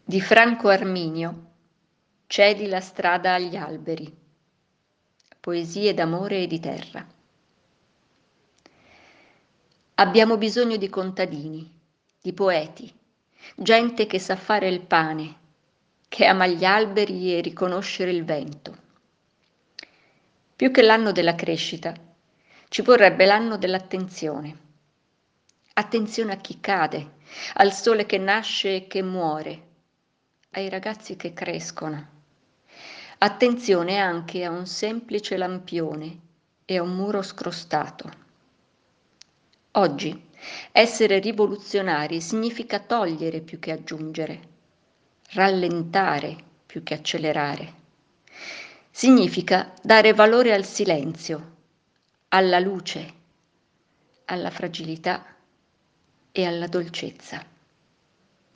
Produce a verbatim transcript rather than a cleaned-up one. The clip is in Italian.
Di Franco Arminio, Cedi la strada agli alberi. Poesie d'amore e di terra. Abbiamo bisogno di contadini, di poeti, gente che sa fare il pane, che ama gli alberi e riconoscere il vento. Più che l'anno della crescita, ci vorrebbe l'anno dell'attenzione. Attenzione a chi cade, al sole che nasce e che muore, ai ragazzi che crescono. Attenzione anche a un semplice lampione e a un muro scrostato. Oggi essere rivoluzionari significa togliere più che aggiungere, rallentare più che accelerare. Significa dare valore al silenzio, alla luce, alla fragilità e alla dolcezza.